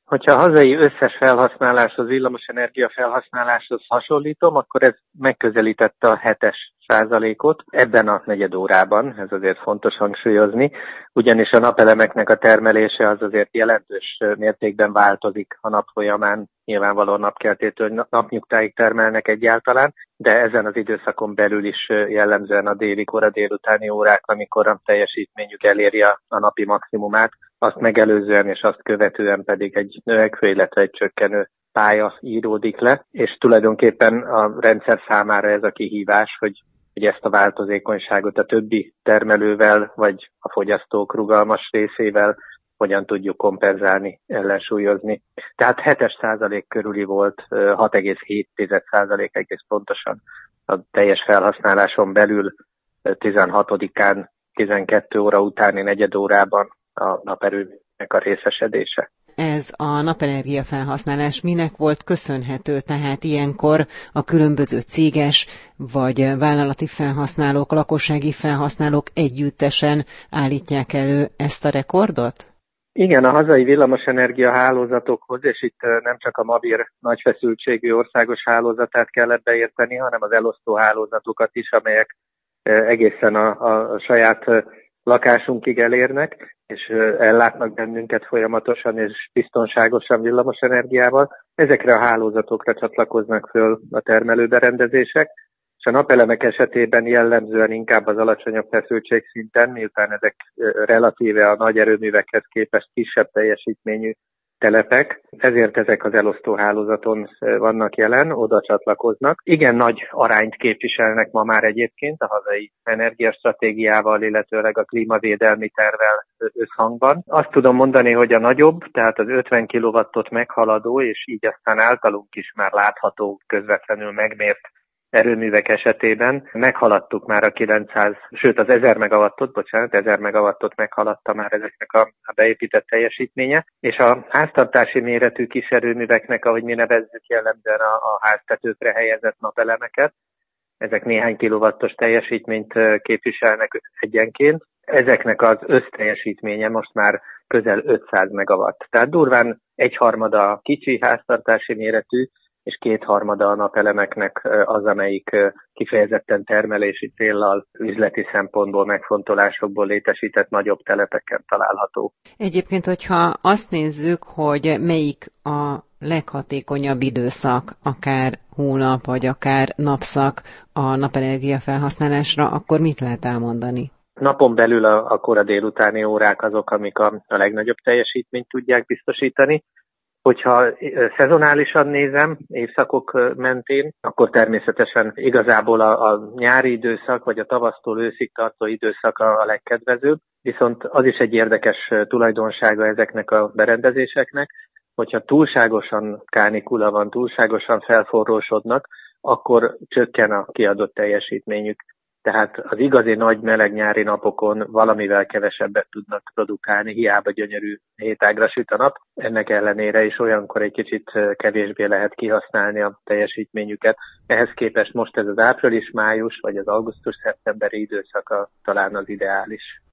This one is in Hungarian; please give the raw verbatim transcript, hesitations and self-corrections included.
Hogyha a hazai összes felhasználáshoz, villamosenergia felhasználáshoz hasonlítom, akkor ez megközelítette a hetes százalékot ebben a negyed órában, ez azért fontos hangsúlyozni, ugyanis a napelemeknek a termelése az azért jelentős mértékben változik a nap folyamán, nyilvánvalóan napkeltétől napnyugtáig termelnek egyáltalán, de ezen az időszakon belül is jellemzően a déli, kora délutáni órák, amikor a teljesítményük eléri a, a napi maximumát, azt megelőzően és azt követően pedig egy növekvő, illetve egy csökkenő pálya íródik le, és tulajdonképpen a rendszer számára ez a kihívás, hogy, hogy ezt a változékonyságot a többi termelővel, vagy a fogyasztók rugalmas részével hogyan tudjuk kompenzálni, ellensúlyozni. Tehát hetes százalék körüli volt, hat egész hét százalék egész pontosan a teljes felhasználáson belül tizenhatodikán tizenkét óra utáni negyed órában a naperőnek a részesedése. Ez a napenergia felhasználás minek volt köszönhető? Tehát ilyenkor a különböző céges vagy vállalati felhasználók, lakossági felhasználók együttesen állítják elő ezt a rekordot? Igen, a hazai villamosenergia hálózatokhoz, és itt nem csak a Mabir nagy feszültségű országos hálózatát kellett beérteni, hanem az elosztó hálózatokat is, amelyek egészen a, a saját lakásunkig elérnek, és ellátnak bennünket folyamatosan és biztonságosan villamosenergiával. Ezekre a hálózatokra csatlakoznak föl a termelőberendezések, és a napelemek esetében jellemzően inkább az alacsonyabb feszültségszinten, miután ezek relatíve a nagy erőművekhez képest kisebb teljesítményű telepek, ezért ezek az elosztó hálózaton vannak jelen, oda csatlakoznak. Igen nagy arányt képviselnek ma már egyébként a hazai energiastratégiával, illetőleg a klímavédelmi tervvel összhangban. Azt tudom mondani, hogy a nagyobb, tehát az ötven kilowattot meghaladó, és így aztán általunk is már látható, közvetlenül megmért erőművek esetében meghaladtuk már a kilencszáz, sőt az ezer megawattot, bocsánat, ezer megawattot meghaladta már ezeknek a, a beépített teljesítménye, és a háztartási méretű kis erőműveknek, ahogy mi nevezzük jellemzően a, a háztetőkre helyezett napelemeket, ezek néhány kilowattos teljesítményt képviselnek egyenként. Ezeknek az összteljesítménye most már közel ötszáz megawatt. Tehát durván egyharmada a kicsi háztartási méretű, és kétharmada a napelemeknek az, amelyik kifejezetten termelési céllal, üzleti szempontból, megfontolásokból létesített nagyobb telepeken található. Egyébként, hogyha azt nézzük, hogy melyik a leghatékonyabb időszak, akár hónap, vagy akár napszak a napenergia felhasználásra, akkor mit lehet elmondani? Napon belül a, a kora délutáni órák azok, amik a, a legnagyobb teljesítményt tudják biztosítani. Hogyha szezonálisan nézem, évszakok mentén, akkor természetesen igazából a, a nyári időszak, vagy a tavasztól őszig tartó időszak a, a legkedvezőbb, viszont az is egy érdekes tulajdonsága ezeknek a berendezéseknek, hogyha túlságosan kánikula van, túlságosan felforrósodnak, akkor csökken a kiadott teljesítményük. Tehát az igazi nagy meleg nyári napokon valamivel kevesebbet tudnak produkálni, hiába gyönyörű hétágra süt a nap. Ennek ellenére is olyankor egy kicsit kevésbé lehet kihasználni a teljesítményüket. Ehhez képest most ez az április-május vagy az augusztus-szeptemberi időszaka talán az ideális.